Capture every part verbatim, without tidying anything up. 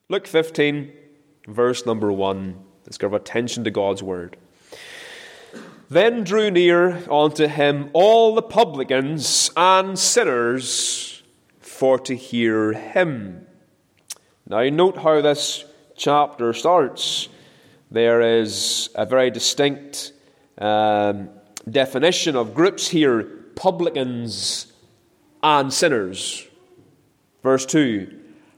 Luke fifteen, verse number one. Let's give attention to God's word. Then drew near unto him all the publicans and sinners for to hear him. Now note how this chapter starts. There is a very distinct um, definition of groups here: publicans and sinners. Verse two,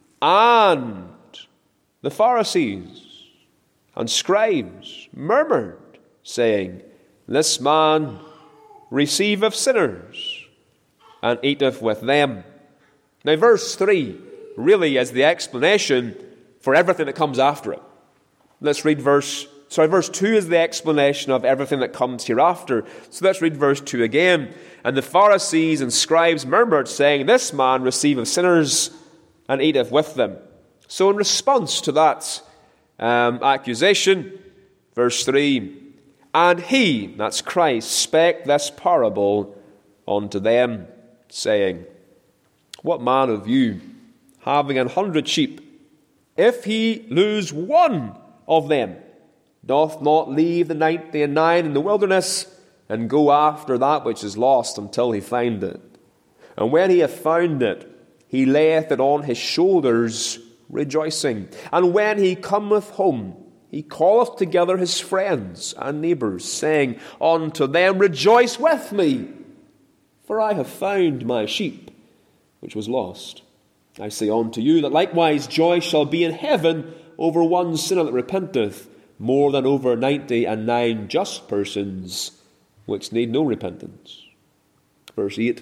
and the Pharisees and scribes murmured, saying, This man receiveth sinners, and eateth with them. Now verse three really is the explanation for everything that comes after it. Let's read verse, sorry, verse two is the explanation of everything that comes hereafter. So let's read verse two again. And the Pharisees and scribes murmured, saying, This man receiveth sinners, and eateth with them. So in response to that um, accusation, verse three, and he, that's Christ, spake this parable unto them, saying, What man of you, having an hundred sheep, if he lose one of them, doth not leave the ninety and nine in the wilderness, and go after that which is lost until he find it? And when he hath found it, he layeth it on his shoulders, rejoicing. And when he cometh home, he calleth together his friends and neighbours, saying unto them, Rejoice with me, for I have found my sheep, which was lost. I say unto you that likewise joy shall be in heaven over one sinner that repenteth, more than over ninety and nine just persons, which need no repentance. Verse eight,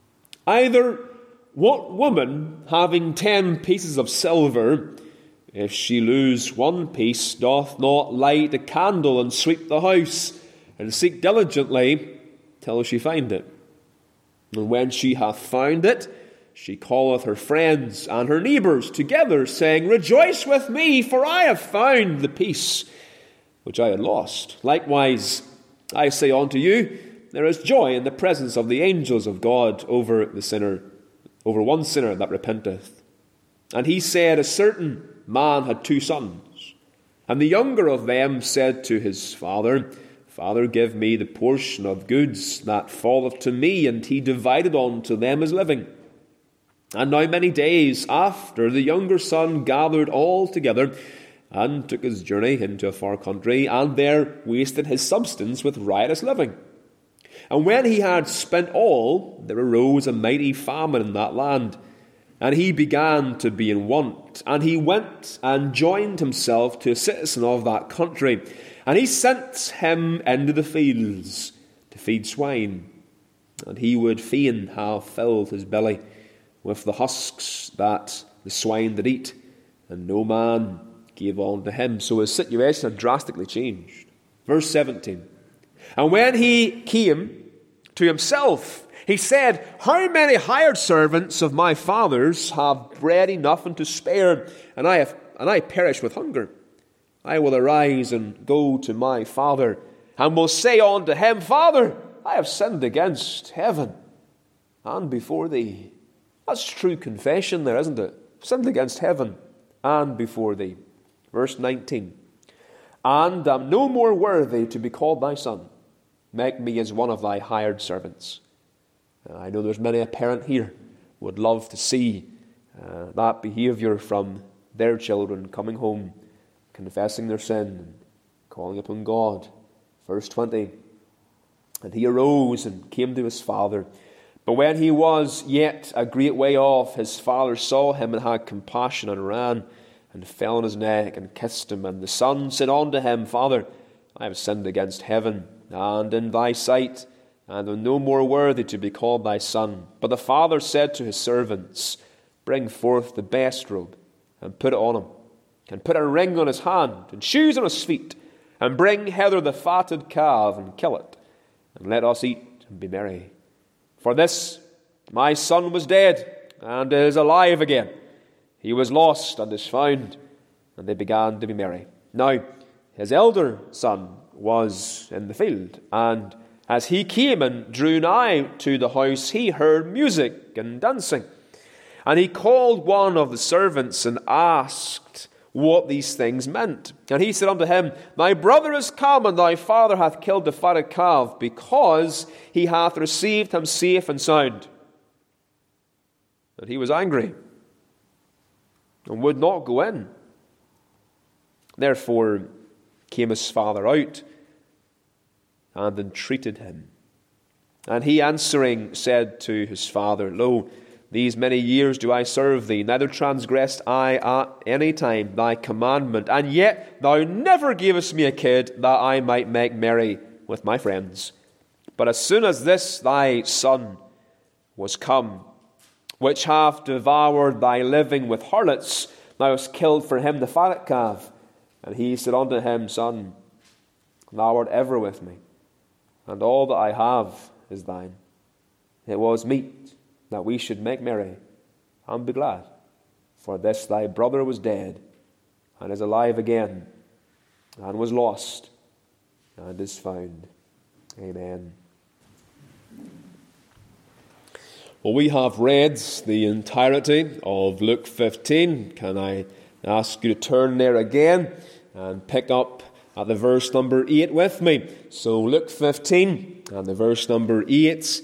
Either what woman, having ten pieces of silver, if she lose one piece, doth not light a candle and sweep the house, and seek diligently till she find it? And when she hath found it, she calleth her friends and her neighbours together, saying, Rejoice with me, for I have found the piece which I had lost. Likewise, I say unto you, there is joy in the presence of the angels of God over the sinner, over one sinner that repenteth. And he said, A certain man had two sons, and the younger of them said to his father, Father, give me the portion of goods that falleth to me. And he divided unto them his living. And now many days after, the younger son gathered all together, and took his journey into a far country, and there wasted his substance with riotous living. And when he had spent all, there arose a mighty famine in that land, and he began to be in want. And he went and joined himself to a citizen of that country, and he sent him into the fields to feed swine. And he would fain have filled his belly with the husks that the swine did eat, and no man gave unto him. So his situation had drastically changed. Verse seventeen, And when he came to himself, he said, How many hired servants of my father's have bread enough and to spare, and I have and I perish with hunger? I will arise and go to my father, and will say unto him, Father, I have sinned against heaven and before thee. That's true confession there, isn't it? Sinned against heaven and before thee. Verse nineteen, And am no more worthy to be called thy son. Make me as one of thy hired servants. Uh, I know there's many a parent here would love to see uh, that behaviour from their children coming home, confessing their sin, and calling upon God. Verse twenty, And he arose and came to his father. But when he was yet a great way off, his father saw him and had compassion, and ran and fell on his neck and kissed him. And the son said unto him, Father, I have sinned against heaven and in thy sight, and am no more worthy to be called thy son. But the father said to his servants, Bring forth the best robe, and put it on him, and put a ring on his hand, and shoes on his feet, and bring hither the fatted calf, and kill it, and let us eat and be merry. For this my son was dead, and is alive again. He was lost, and is found. And they began to be merry. Now his elder son was in the field, and as he came and drew nigh to the house, he heard music and dancing. And he called one of the servants and asked what these things meant. And he said unto him, Thy brother is come, and thy father hath killed the fatted calf, because he hath received him safe and sound. And he was angry, and would not go in. Therefore came his father out, and entreated him. And he answering said to his father, Lo, these many years do I serve thee, neither transgressed I at any time thy commandment, and yet thou never gavest me a kid, that I might make merry with my friends. But as soon as this thy son was come, which hath devoured thy living with harlots, thou hast killed for him the fatted calf. And he said unto him, Son, thou art ever with me, and all that I have is thine. It was meet that we should make merry and be glad. For this thy brother was dead, and is alive again, and was lost, and is found. Amen. Well, we have read the entirety of Luke fifteen. Can I ask you to turn there again and pick up at the verse number eight with me? So Luke fifteen and the verse number eight.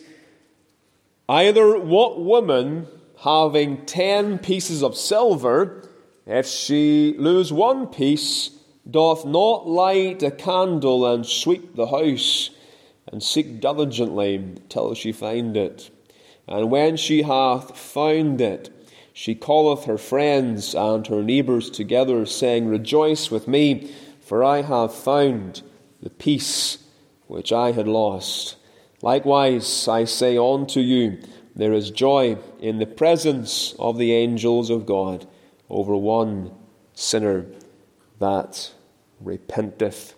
Either what woman, having ten pieces of silver, if she lose one piece, doth not light a candle and sweep the house, and seek diligently till she find it? And when she hath found it, she calleth her friends and her neighbours together, saying, Rejoice with me, for I have found the piece which I had lost. Likewise, I say unto you, there is joy in the presence of the angels of God over one sinner that repenteth.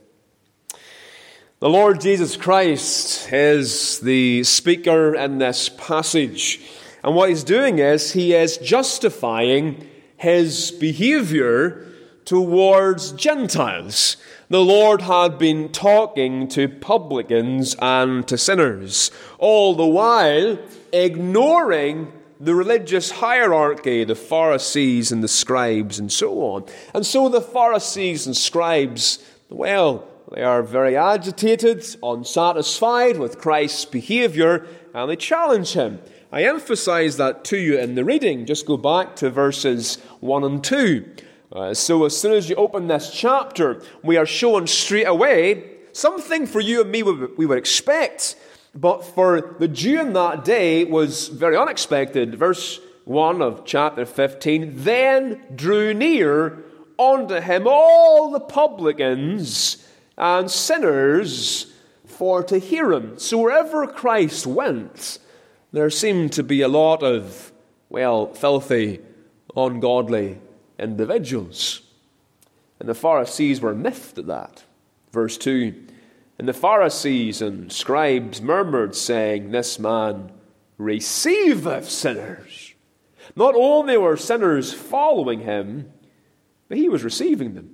The Lord Jesus Christ is the speaker in this passage. And what he's doing is he is justifying his behavior towards Gentiles. The Lord had been talking to publicans and to sinners, all the while ignoring the religious hierarchy, the Pharisees and the scribes and so on. And so the Pharisees and scribes, well, they are very agitated, unsatisfied with Christ's behavior, and they challenge him. I emphasize that to you in the reading. Just go back to verses one and two. Uh, so as soon as you open this chapter, we are shown straight away something for you and me we would expect, but for the Jew in that day was very unexpected. Verse one of chapter fifteen, Then drew near unto him all the publicans and sinners for to hear him. So wherever Christ went, there seemed to be a lot of, well, filthy, ungodly individuals. And the Pharisees were miffed at that. Verse two, And the Pharisees and scribes murmured, saying, This man receiveth sinners. Not only were sinners following him, but he was receiving them.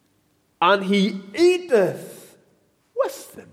And he eateth with them.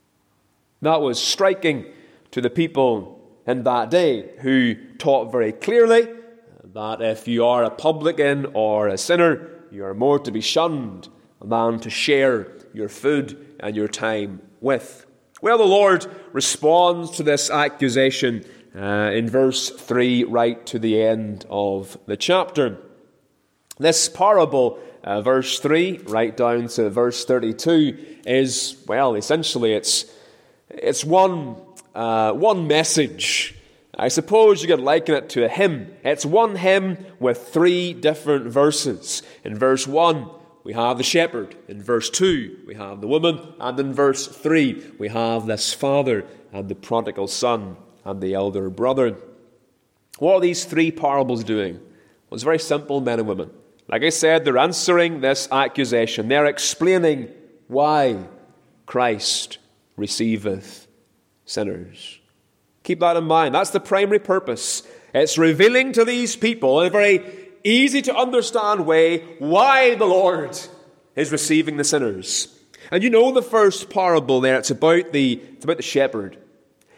That was striking to the people in that day, who taught very clearly that if you are a publican or a sinner, you are more to be shunned than to share your food and your time with. Well, the Lord responds to this accusation uh, in verse three, right to the end of the chapter. This parable, uh, verse three, right down to verse thirty-two, is, well, essentially it's it's one uh, one message. I suppose you could liken it to a hymn. It's one hymn with three different verses. In verse one, we have the shepherd. In verse two, we have the woman. And in verse three, we have this father and the prodigal son and the elder brother. What are these three parables doing? Well, it's very simple, men and women. Like I said, they're answering this accusation. They're explaining why Christ receiveth sinners. Keep that in mind. That's the primary purpose. It's revealing to these people in a very easy to understand way why the Lord is receiving the sinners. And you know the first parable there, it's about the, it's about the shepherd.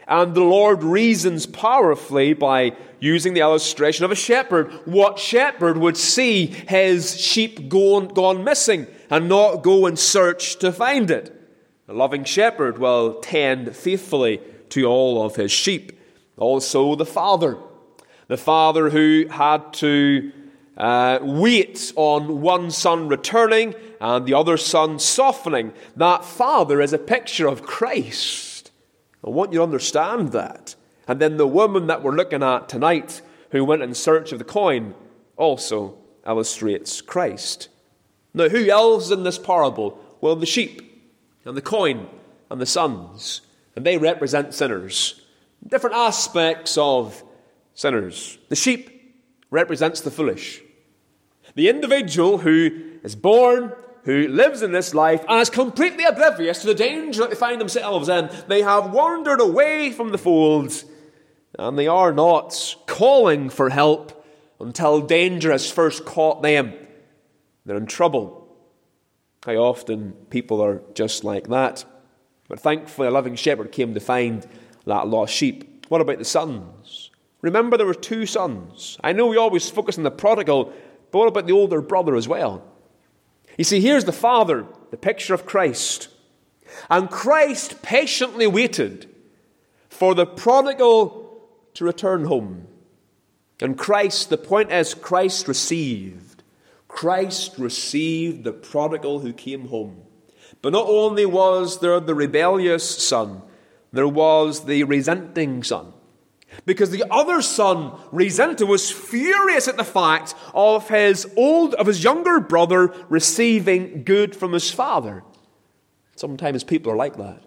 And the Lord reasons powerfully by using the illustration of a shepherd. What shepherd would see his sheep gone, gone missing and not go and search to find it? A loving shepherd will tend faithfully to all of his sheep. Also the father. The father who had to uh, wait on one son returning and the other son softening. That father is a picture of Christ. I want you to understand that. And then the woman that we're looking at tonight, who went in search of the coin, also illustrates Christ. Now, who else in this parable? Well, the sheep and the coin and the sons. And they represent sinners. Different aspects of sinners. The sheep represents the foolish. The individual who is born, who lives in this life and is completely oblivious to the danger that they find themselves in. They have wandered away from the folds, and they are not calling for help until danger has first caught them. They're in trouble. How often people are just like that. But thankfully a loving shepherd came to find that lost sheep. What about the sons? Remember, there were two sons. I know we always focus on the prodigal, but what about the older brother as well? You see, here's the father, the picture of Christ. And Christ patiently waited for the prodigal to return home. And Christ, the point is, Christ received. Christ received the prodigal who came home. But not only was there the rebellious son, there was the resenting son. Because the other son, resented, was furious at the fact of his old, of his younger brother receiving good from his father. Sometimes people are like that.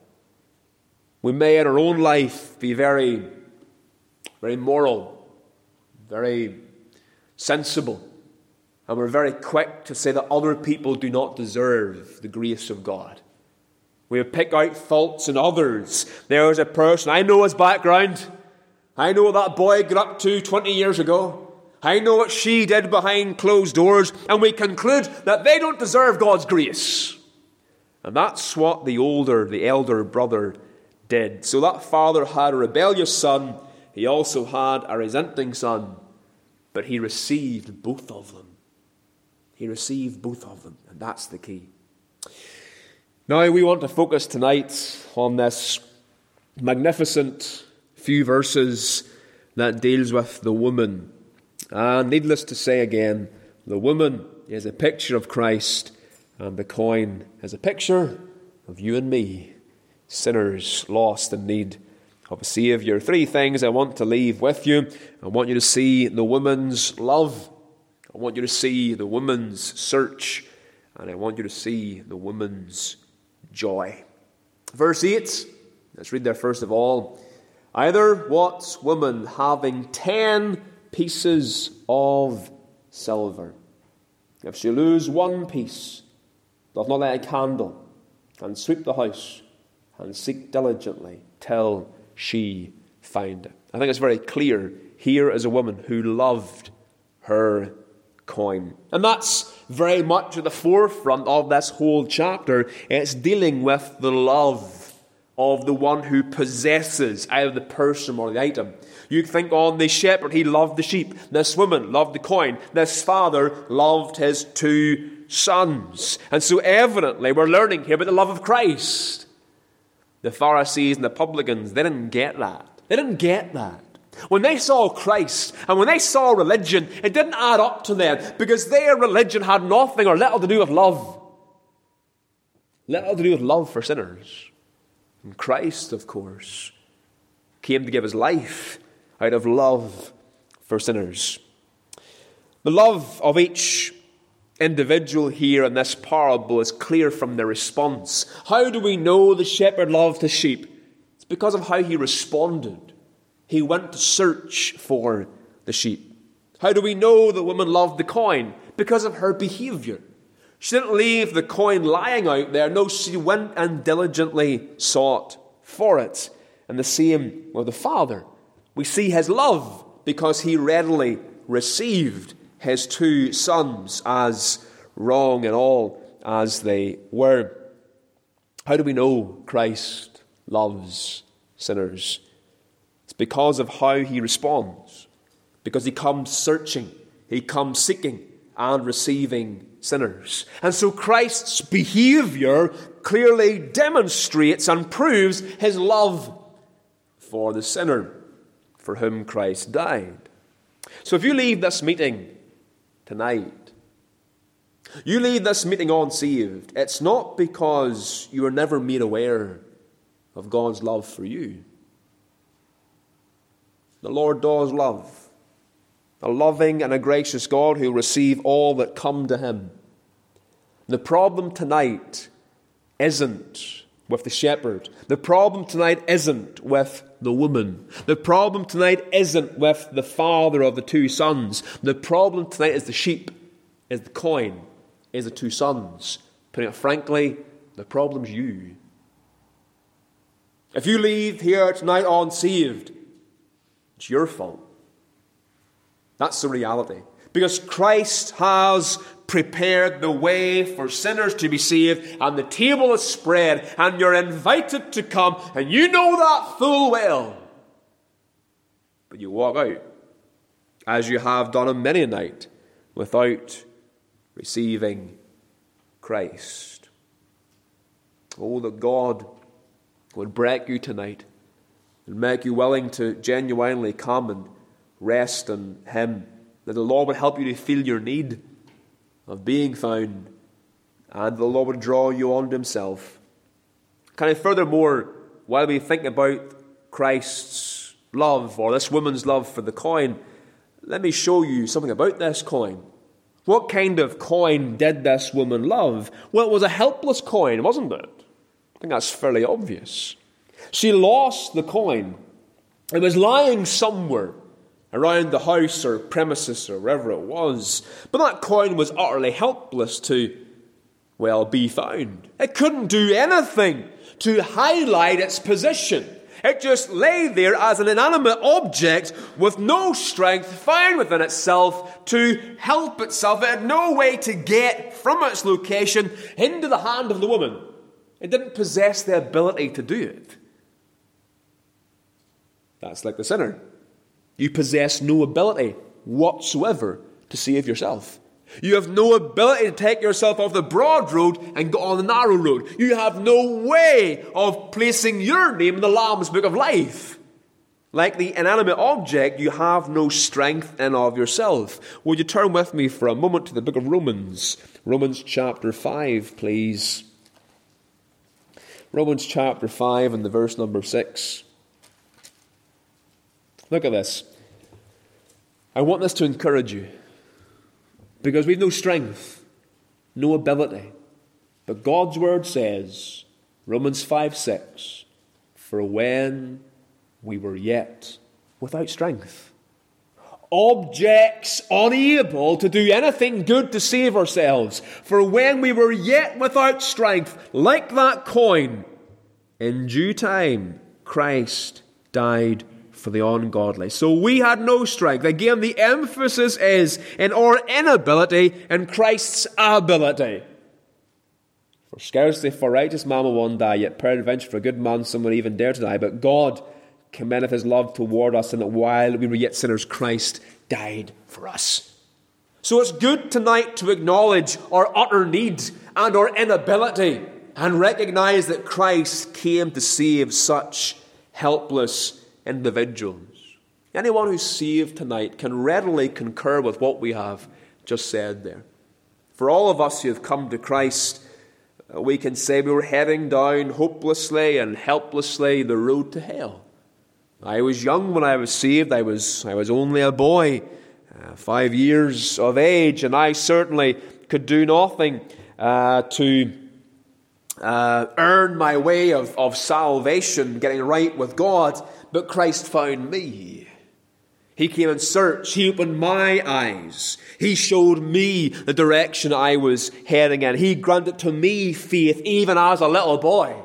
We may in our own life be very, very moral, very sensible, and we're very quick to say that other people do not deserve the grace of God. We pick out faults in others. There's a person, I know his background. I know what that boy got up to twenty years ago. I know what she did behind closed doors. And we conclude that they don't deserve God's grace. And that's what the older, the elder brother did. So that father had a rebellious son. He also had a resenting son. But he received both of them. He received both of them. And that's the key. Now we want to focus tonight on this magnificent few verses that deals with the woman. And needless to say again, the woman is a picture of Christ, and the coin is a picture of you and me, sinners lost in need of a Saviour. Three things I want to leave with you. I want you to see the woman's love. I want you to see the woman's search. And I want you to see the woman's joy. Verse eight, let's read there first of all. Either what woman having ten pieces of silver, if she lose one piece, doth not light a candle, and sweep the house, and seek diligently till she find it. I think it's very clear. Here is a woman who loved her coin. And that's very much at the forefront of this whole chapter. It's dealing with the love of the one who possesses either the person or the item. You think on the shepherd, he loved the sheep. This woman loved the coin. This father loved his two sons. And so evidently we're learning here about the love of Christ. The Pharisees and the publicans, they didn't get that. They didn't get that. When they saw Christ and when they saw religion, it didn't add up to them because their religion had nothing or little to do with love. Little to do with love for sinners. And Christ, of course, came to give his life out of love for sinners. The love of each individual here in this parable is clear from their response. How do we know the shepherd loved his sheep? It's because of how he responded. He went to search for the sheep. How do we know the woman loved the coin? Because of her behavior. She didn't leave the coin lying out there. No, she went and diligently sought for it. And the same with the father. We see his love because he readily received his two sons, as wrong and all as they were. How do we know Christ loves sinners? because of how he responds. Because he comes searching, he comes seeking and receiving sinners. And so Christ's behavior clearly demonstrates and proves his love for the sinner for whom Christ died. So if you leave this meeting tonight, you leave this meeting unsaved, it's not because you were never made aware of God's love for you. The Lord does love. A loving and a gracious God who will receive all that come to him. The problem tonight isn't with the shepherd. The problem tonight isn't with the woman. The problem tonight isn't with the father of the two sons. The problem tonight is the sheep, is the coin, is the two sons. Putting it frankly, the problem's you. If you leave here tonight unsaved, it's your fault. That's the reality. Because Christ has prepared the way for sinners to be saved, and the table is spread, and you're invited to come, and you know that full well. But you walk out, as you have done on many a night, without receiving Christ. Oh, that God would break you tonight and make you willing to genuinely come and rest in him. That the Lord would help you to feel your need of being found, and the Lord would draw you unto himself. Can I furthermore, while we think about Christ's love, or this woman's love for the coin, let me show you something about this coin. What kind of coin did this woman love? Well, it was a helpless coin, wasn't it? I think that's fairly obvious. She lost the coin. It was lying somewhere around the house or premises or wherever it was. But that coin was utterly helpless to, well, be found. It couldn't do anything to highlight its position. It just lay there as an inanimate object with no strength found within itself to help itself. It had no way to get from its location into the hand of the woman. It didn't possess the ability to do it. That's like the sinner. You possess no ability whatsoever to save yourself. You have no ability to take yourself off the broad road and go on the narrow road. You have no way of placing your name in the Lamb's Book of Life. Like the inanimate object, you have no strength in of yourself. Would you turn with me for a moment to the book of Romans? Romans chapter five, please. Romans chapter five and the verse number six. Look at this. I want this to encourage you. Because we've no strength, no ability. But God's word says, Romans five six, for when we were yet without strength, objects unable to do anything good to save ourselves, for when we were yet without strength, like that coin, in due time Christ died for the ungodly. So we had no strength. Again, the emphasis is in our inability and Christ's ability. For scarcely for righteous man will one die, yet peradventure for a good man some will even dare to die. But God commendeth his love toward us, and that while we were yet sinners, Christ died for us. So it's good tonight to acknowledge our utter need and our inability, and recognize that Christ came to save such helpless individuals. Anyone who's saved tonight can readily concur with what we have just said there. For all of us who have come to Christ, we can say we were heading down hopelessly and helplessly the road to hell. I was young when I was saved. I was I was only a boy, uh, five years of age, and I certainly could do nothing uh, to uh, earn my way of, of salvation, getting right with God. But Christ found me. He came in search. He opened my eyes. He showed me the direction I was heading in. He granted to me faith even as a little boy.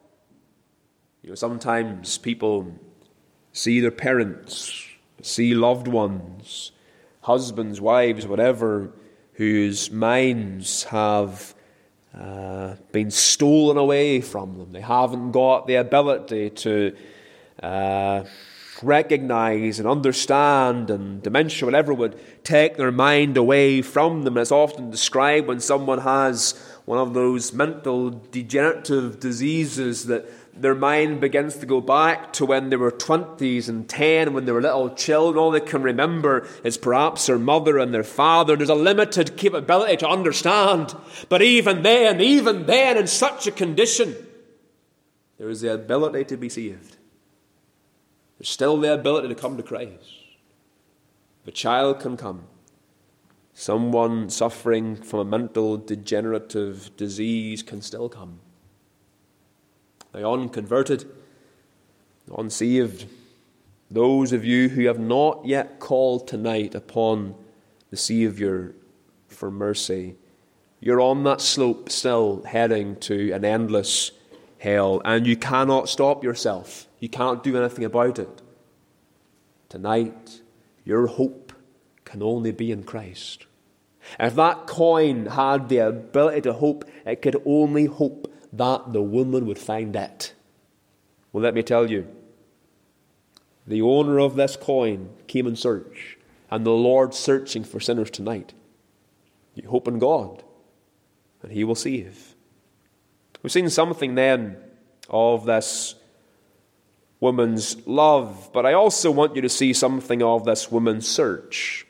You know, sometimes people see their parents, see loved ones, husbands, wives, whatever, whose minds have uh, been stolen away from them. They haven't got the ability to Uh, recognize and understand, and dementia, whatever, would take their mind away from them. It's often described when someone has one of those mental degenerative diseases that their mind begins to go back to when they were twenties and ten, when they were little children. All they can remember is perhaps their mother and their father. There's a limited capability to understand. But even then, even then, in such a condition, there is the ability to be saved. There's still the ability to come to Christ. The child can come. Someone suffering from a mental degenerative disease can still come. The unconverted, the unsaved, those of you who have not yet called tonight upon the Saviour for mercy, you're on that slope still heading to an endless hell, and you cannot stop yourself. You can't do anything about it. Tonight, your hope can only be in Christ. If that coin had the ability to hope, it could only hope that the woman would find it. Well, let me tell you, the owner of this coin came in search, and the Lord's searching for sinners tonight. You hope in God, and He will save. We've seen something then of this woman's love, but I also want you to see something of this woman's search.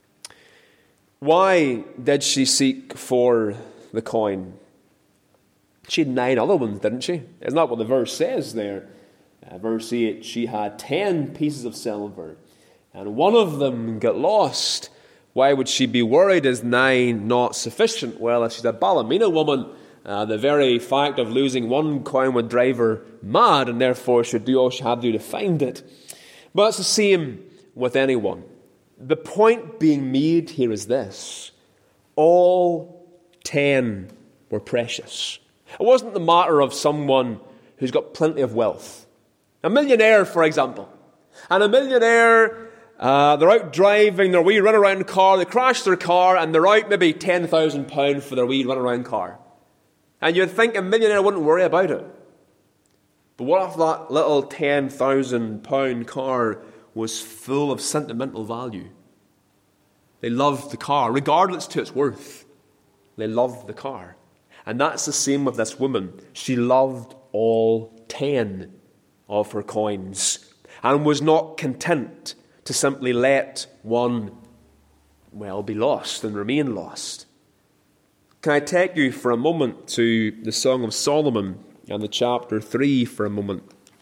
Why did she seek for the coin? She had nine other ones, didn't she? Isn't that what the verse says there? Uh, verse eight, she had ten pieces of silver, and one of them got lost. Why would she be worried? Is nine not sufficient? Well, if she's a Ballymena woman, uh, the very fact of losing one coin would drive her mad, and therefore she'd do all she had to do to find it. But it's the same with anyone. The point being made here is this: all ten were precious. It wasn't the matter of someone who's got plenty of wealth. A millionaire, for example. And a millionaire, uh, they're out driving their wee run-around car, they crash their car, and they're out maybe ten thousand pounds for their wee run-around car. And you'd think a millionaire wouldn't worry about it. But what if that little ten thousand pound car was full of sentimental value? They loved the car, regardless to its worth. They loved the car. And that's the same with this woman. She loved all ten of her coins and was not content to simply let one, well, be lost and remain lost. Can I take you for a moment to the Song of Solomon and the chapter three for a moment?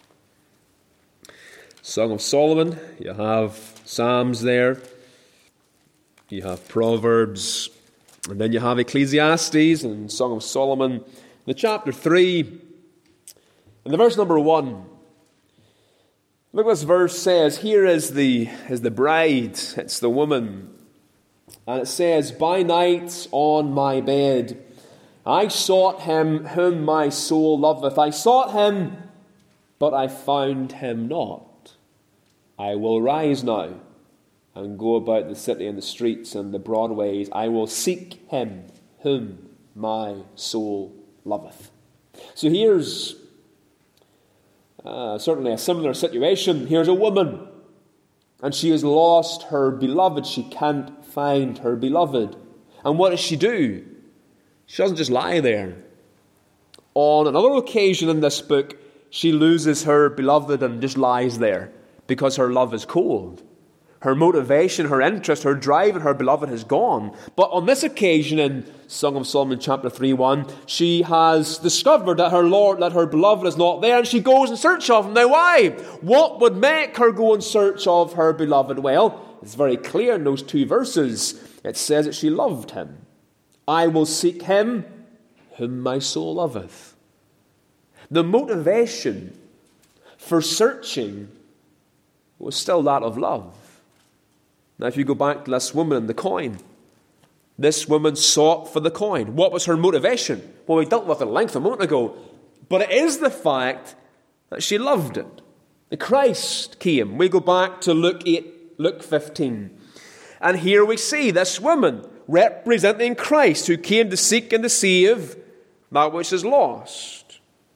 Song of Solomon, you have Psalms there, you have Proverbs, and then you have Ecclesiastes and Song of Solomon. The chapter three, and the verse number one. Look what this verse says. Here is the, is the bride. It's the woman. And it says, by night on my bed, I sought him whom my soul loveth. I sought him, but I found him not. I will rise now and go about the city and the streets and the broad ways. I will seek him whom my soul loveth. So here's uh, certainly a similar situation. Here's a woman, and she has lost her beloved. She can't find her beloved. And what does she do? She doesn't just lie there. On another occasion in this book, she loses her beloved and just lies there because her love is cold. Her motivation, her interest, her drive in her beloved has gone. But on this occasion in Song of Solomon chapter three one, she has discovered that her Lord, that her beloved is not there, and she goes in search of him. Now why? What would make her go in search of her beloved? Well, it's very clear in those two verses. It says that she loved him. I will seek him whom my soul loveth. The motivation for searching was still that of love. Now, if you go back to this woman and the coin, this woman sought for the coin. What was her motivation? Well, we dealt with it at length a moment ago, but it is the fact that she loved it. The Christ came. We go back to Luke eight, Luke fifteen, and here we see this woman representing Christ, who came to seek and to save that which is lost.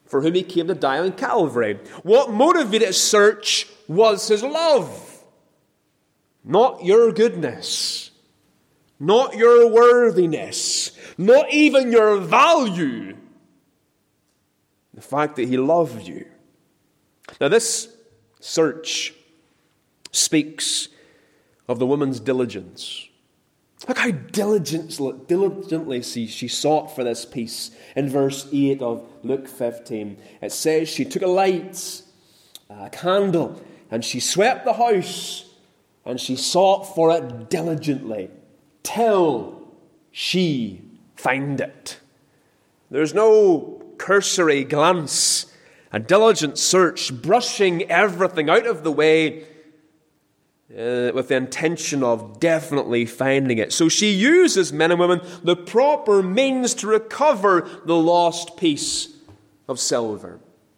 for whom he came to die on Calvary. What motivated search was his love, not your goodness, not your worthiness, not even your value. The fact that he loved you. Now this search speaks of the woman's diligence. Look how diligently, diligently she, she sought for this peace. In verse eight of Luke fifteen, it says she took a light, a candle, and she swept the house, and she sought for it diligently, till she found it. There's no cursory glance, a diligent search, brushing everything out of the way, Uh, with the intention of definitely finding it. So she uses, men and women, the proper means to recover the lost piece of silver.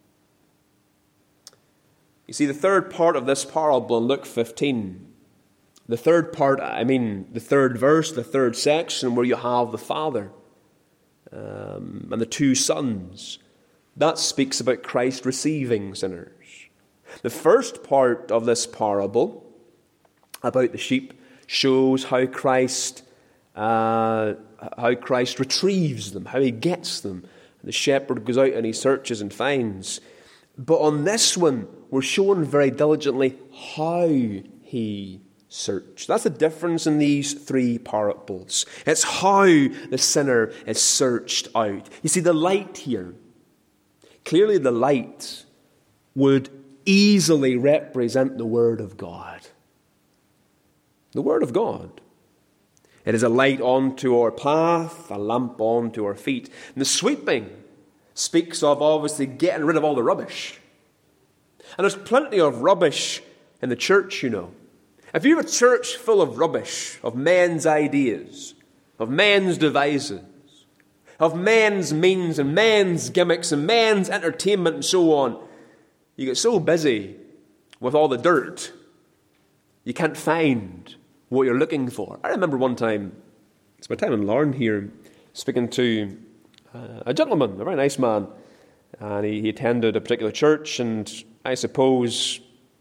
You see, the third part of this parable in Luke fifteen, the third part, I mean, the third verse, the third section, where you have the father um, and the two sons, that speaks about Christ receiving sinners. The first part of this parable, about the sheep, shows how Christ uh, how Christ retrieves them, how he gets them. The shepherd goes out and he searches and finds. But on this one, we're shown very diligently how he searched. That's the difference in these three parables. It's how the sinner is searched out. You see, the light here, clearly the light would easily represent the Word of God. The Word of God. It is a light onto our path, a lamp onto our feet. And the sweeping speaks of obviously getting rid of all the rubbish. And there's plenty of rubbish in the church, you know. If you have a church full of rubbish, of men's ideas, of men's devices, of men's means and men's gimmicks and men's entertainment and so on, you get so busy with all the dirt, you can't find what you're looking for. I remember one time, it's my time in Larne here, speaking to uh, a gentleman, a very nice man, and he, he attended a particular church, and I suppose,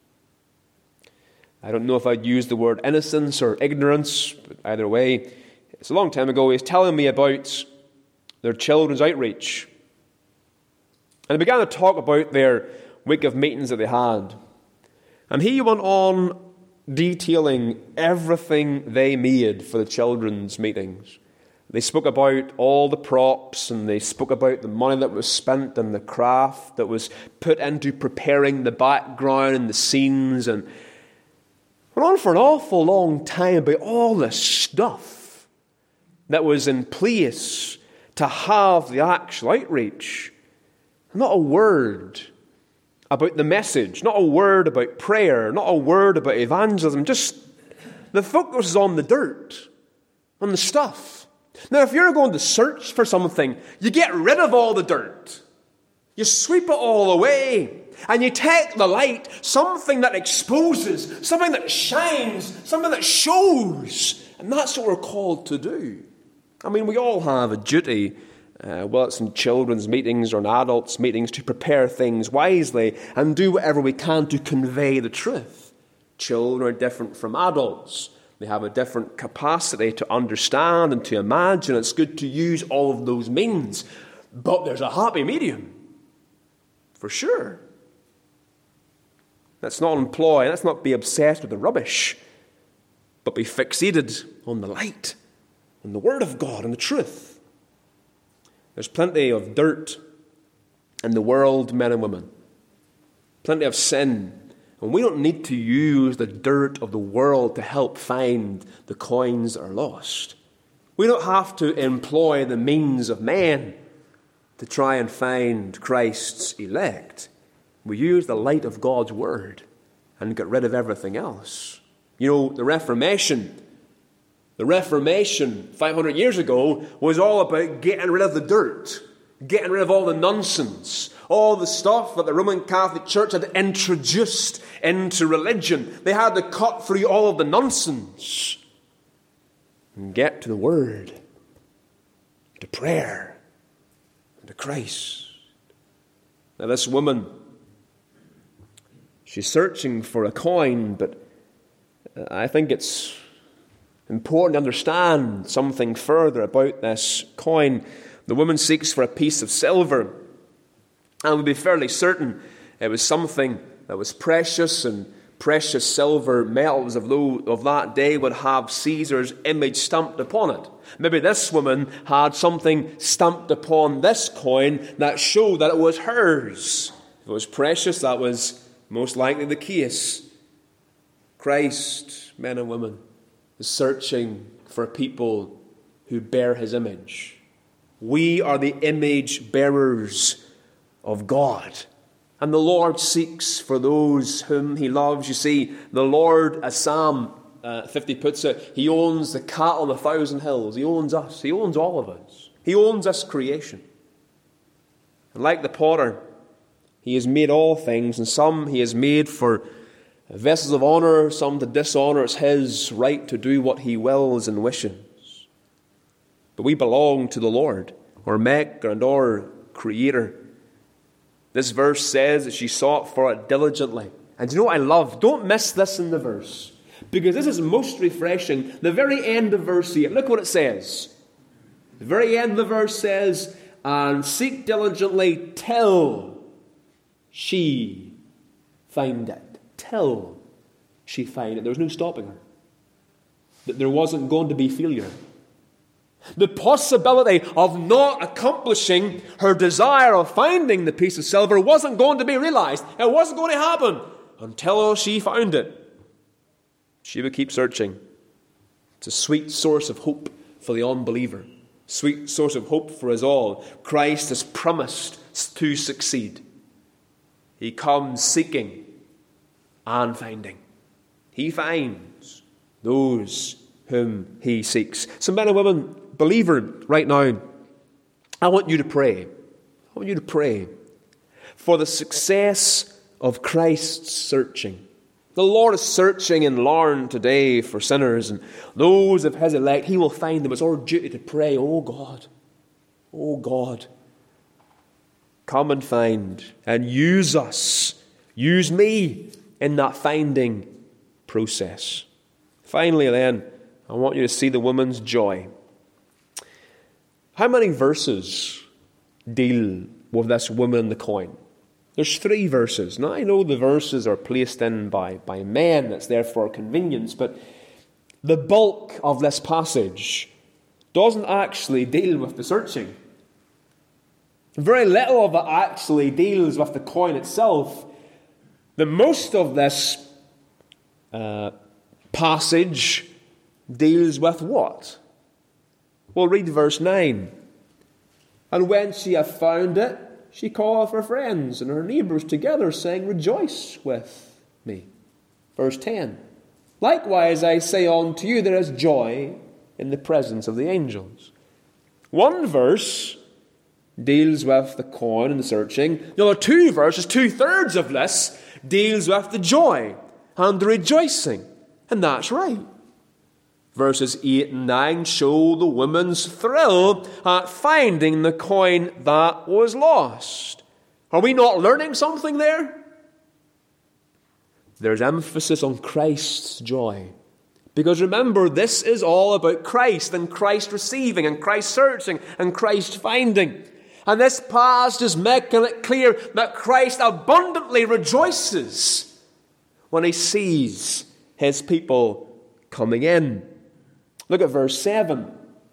I don't know if I'd use the word innocence or ignorance, but either way, it's a long time ago, he was telling me about their children's outreach. And he began to talk about their week of meetings that they had. And he went on detailing everything they made for the children's meetings. They spoke about all the props, and they spoke about the money that was spent and the craft that was put into preparing the background and the scenes, and went on for an awful long time about all the stuff that was in place to have the actual outreach. Not a word about the message, not a word about prayer, not a word about evangelism. Just the focus is on the dirt, on the stuff. Now, if you're going to search for something, you get rid of all the dirt. You sweep it all away, and you take the light, something that exposes, something that shines, something that shows. And that's what we're called to do. I mean, we all have a duty, Uh, well, it's in children's meetings or in adults' meetings, to prepare things wisely and do whatever we can to convey the truth. Children are different from adults. They have a different capacity to understand and to imagine. It's good to use all of those means. But there's a happy medium, for sure. Let's not employ, let's not be obsessed with the rubbish, but be fixated on the light, on the Word of God and the truth. There's plenty of dirt in the world, men and women. Plenty of sin. And we don't need to use the dirt of the world to help find the coins that are lost. We don't have to employ the means of men to try and find Christ's elect. We use the light of God's Word and get rid of everything else. You know, the Reformation... The Reformation five hundred years ago was all about getting rid of the dirt, getting rid of all the nonsense, all the stuff that the Roman Catholic Church had introduced into religion. They had to cut through all of the nonsense and get to the Word, to prayer, and to Christ. Now this woman, she's searching for a coin, but I think it's important to understand something further about this coin. The woman seeks for a piece of silver, and we'd be fairly certain it was something that was precious, and precious silver metals of, those, of that day would have Caesar's image stamped upon it. Maybe this woman had something stamped upon this coin that showed that it was hers. If it was precious, that was most likely the case. Christ, men and women, is searching for people who bear his image. We are the image bearers of God. And the Lord seeks for those whom he loves. You see, the Lord, as Psalm uh, fifty puts it, he owns the cattle on a thousand hills. He owns us. He owns all of us. He owns this creation. And like the potter, he has made all things, and some he has made for vessels of honor, some to dishonor. It's his right to do what he wills and wishes. But we belong to the Lord, our Maker and our Creator. This verse says that she sought for it diligently. And you know what I love? Don't miss this in the verse, because this is most refreshing. The very end of verse eight, look what it says. The very end of the verse says, and seek diligently till she find it. Till she find it. There was no stopping her. That there wasn't going to be failure. The possibility of not accomplishing her desire of finding the piece of silver wasn't going to be realized. It wasn't going to happen until she found it. She would keep searching. It's a sweet source of hope for the unbeliever. Sweet source of hope for us all. Christ has promised to succeed. He comes seeking and finding. He finds those whom he seeks. So men and women, believer, right now, I want you to pray. I want you to pray for the success of Christ's searching. The Lord is searching in Larne today for sinners, and those of his elect, he will find them. It's our duty to pray, oh God, oh God, come and find and use us, use me in that finding process. Finally then, I want you to see the woman's joy. How many verses deal with this woman and the coin? There's three verses. Now, I know the verses are placed in by, by men. That's there for convenience. But the bulk of this passage doesn't actually deal with the searching. Very little of it actually deals with the coin itself. The most of this uh, passage deals with what? Well, read verse nine. And when she hath found it, she calleth her friends and her neighbours together, saying, rejoice with me. Verse ten. Likewise, I say unto you, there is joy in the presence of the angels. One verse deals with the coin and the searching. The other two verses, two-thirds of this, deals with the joy and the rejoicing. And that's right. Verses eight and nine show the woman's thrill at finding the coin that was lost. Are we not learning something there? There's emphasis on Christ's joy. Because remember, this is all about Christ and Christ receiving and Christ searching and Christ finding. And this passage is making it clear that Christ abundantly rejoices when he sees his people coming in. Look at verse seven.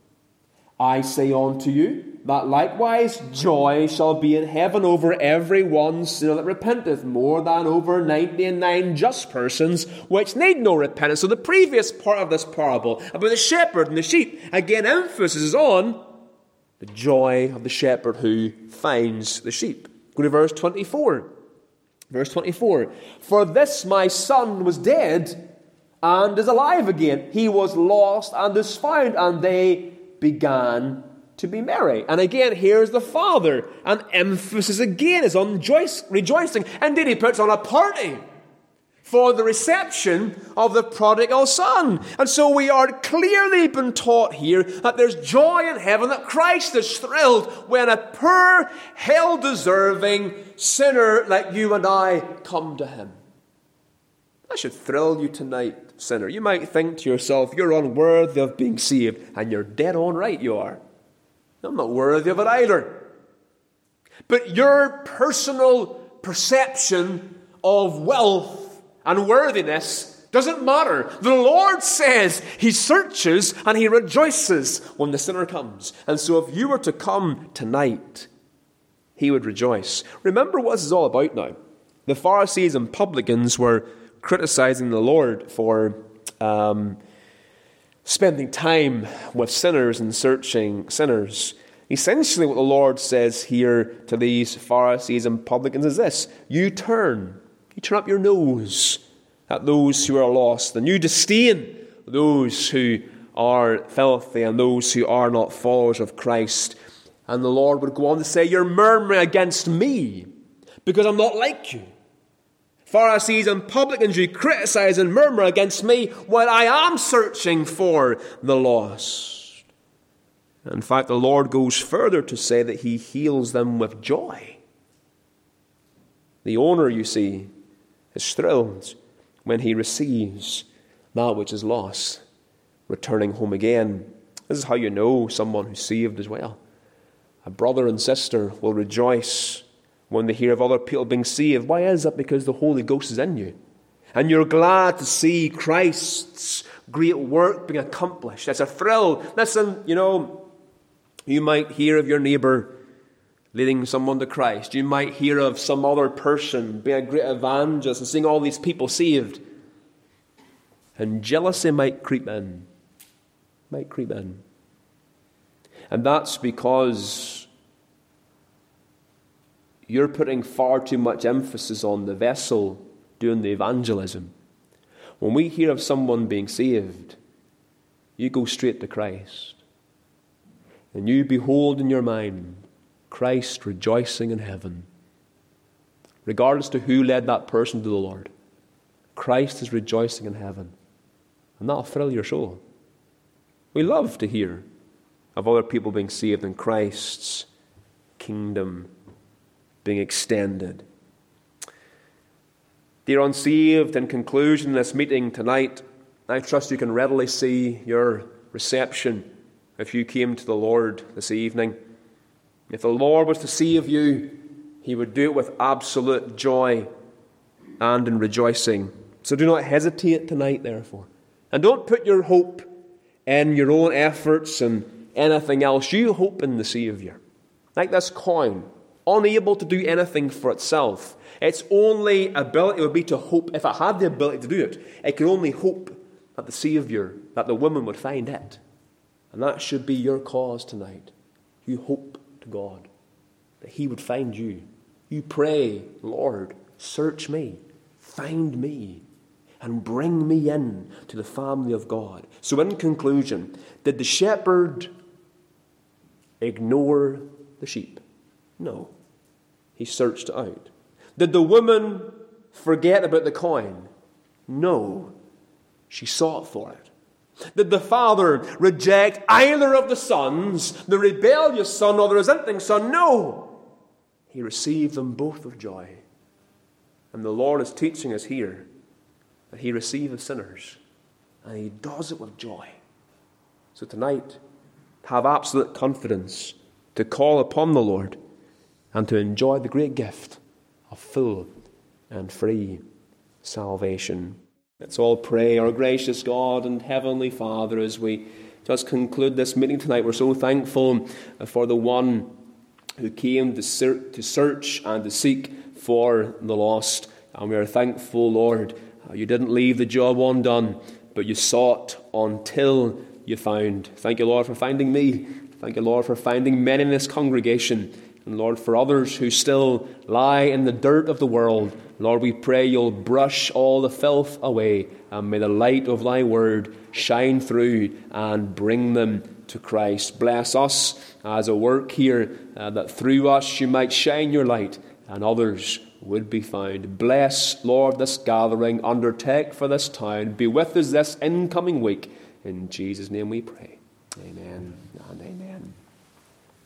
I say unto you, that likewise joy shall be in heaven over every one sinner that repenteth, more than over ninety and nine just persons, which need no repentance. So the previous part of this parable, about the shepherd and the sheep, again emphasis is on the joy of the shepherd who finds the sheep. Go to verse twenty-four. Verse twenty-four. For this my son was dead, and is alive again. He was lost and is found. And they began to be merry. And again, here's the father. And emphasis again is on rejoicing. Indeed, he puts on a party for the reception of the prodigal son. And so we are clearly been taught here that there's joy in heaven, that Christ is thrilled when a poor, hell-deserving sinner like you and I come to him. That should thrill you tonight, sinner. You might think to yourself, you're unworthy of being saved, and you're dead on right you are. I'm not worthy of it either. But your personal perception of wealth and worthiness doesn't matter. The Lord says he searches and he rejoices when the sinner comes. And so if you were to come tonight, he would rejoice. Remember what this is all about now. The Pharisees and publicans were criticizing the Lord for um, spending time with sinners and searching sinners. Essentially what the Lord says here to these Pharisees and publicans is this: you turn, you turn up your nose at those who are lost, and you disdain those who are filthy and those who are not followers of Christ. And the Lord would go on to say, you're murmuring against me because I'm not like you. Pharisees and publicans, you criticize and murmur against me while I am searching for the lost. In fact, the Lord goes further to say that he heals them with joy. The owner, you see, is thrilled when he receives that which is lost, returning home again. This is how you know someone who's saved as well. A brother and sister will rejoice when they hear of other people being saved. Why is that? Because the Holy Ghost is in you. And you're glad to see Christ's great work being accomplished. That's a thrill. Listen, you know, you might hear of your neighbour leading someone to Christ. You might hear of some other person being a great evangelist and seeing all these people saved. And jealousy might creep in. Might creep in. And that's because you're putting far too much emphasis on the vessel doing the evangelism. When we hear of someone being saved, you go straight to Christ. And you behold in your mind Christ rejoicing in heaven. Regardless to who led that person to the Lord, Christ is rejoicing in heaven. And that'll thrill your soul. We love to hear of other people being saved and Christ's kingdom being extended. Dear unsaved, in conclusion, this meeting tonight, I trust you can readily see your reception if you came to the Lord this evening. If the Lord was to save you, he would do it with absolute joy and in rejoicing. So do not hesitate tonight, therefore. And don't put your hope in your own efforts and anything else. You hope in the Saviour. Like this coin, unable to do anything for itself. Its only ability would be to hope. If it had the ability to do it, it could only hope that the Saviour, that the woman would find it. And that should be your cause tonight. You hope to God that he would find you. You pray, Lord, search me, find me, and bring me in to the family of God. So in conclusion, did the shepherd ignore the sheep? No. He searched it out. Did the woman forget about the coin? No. She sought for it. Did the father reject either of the sons, the rebellious son or the resenting son? No. He received them both with joy. And the Lord is teaching us here that he receives the sinners, and he does it with joy. So tonight, have absolute confidence to call upon the Lord and to enjoy the great gift of full and free salvation. Let's all pray. Our gracious God and Heavenly Father, as we just conclude this meeting tonight, we're so thankful for the one who came to search and to seek for the lost. And we are thankful, Lord, you didn't leave the job undone, but you sought until you found. Thank you, Lord, for finding me. Thank you, Lord, for finding many in this congregation. And Lord, for others who still lie in the dirt of the world, Lord, we pray you'll brush all the filth away, and may the light of thy word shine through and bring them to Christ. Bless us as a work here, uh, that through us you might shine your light, and others would be found. Bless, Lord, this gathering. Undertake for this town. Be with us this incoming week. In Jesus' name we pray. Amen and amen.